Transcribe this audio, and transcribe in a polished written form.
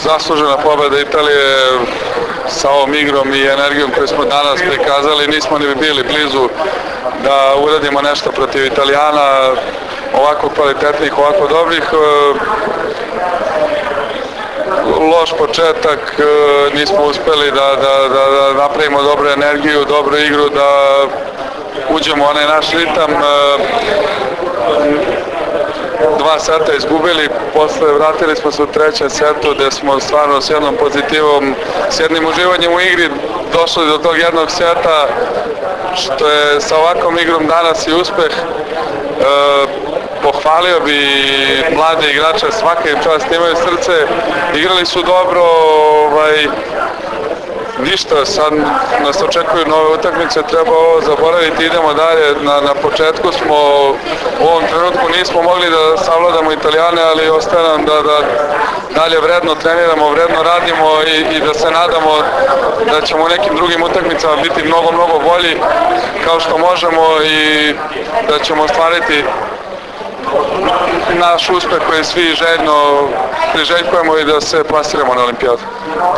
zaslužena pobeda Italije sa ovom igrom i energijom koju smo danas prikazali. Nismo ni bili blizu da uradimo nešto protiv Italijana, ovako kvalitetnih, ovako dobrih. Loš početak, nismo uspeli da napravimo dobru energiju, dobru igru, da uđemo u onaj naš ritam. 2 seta izgubili, posle vratili smo se u 3. setu gde smo stvarno s jednom pozitivom, s jednim uživanjem u igri došli do tog jednog seta, što je sa ovakvom igrom danas i uspeh. Pohvalio bi mlade igrače, svaka im čast, imaju srce, igrali su dobro, ništa, sad nas očekuju nove utakmice, treba ovo zaboraviti, idemo dalje. Na početku smo, u ovom trenutku nismo mogli da savladamo Italijane, ali ostaje nam da dalje vredno treniramo, vredno radimo i da se nadamo da ćemo u nekim drugim utakmicama biti mnogo, mnogo bolji kao što možemo i da ćemo ostvariti naš uspeh koji svi željno priželjkujemo i da se plasiramo na olimpijadu.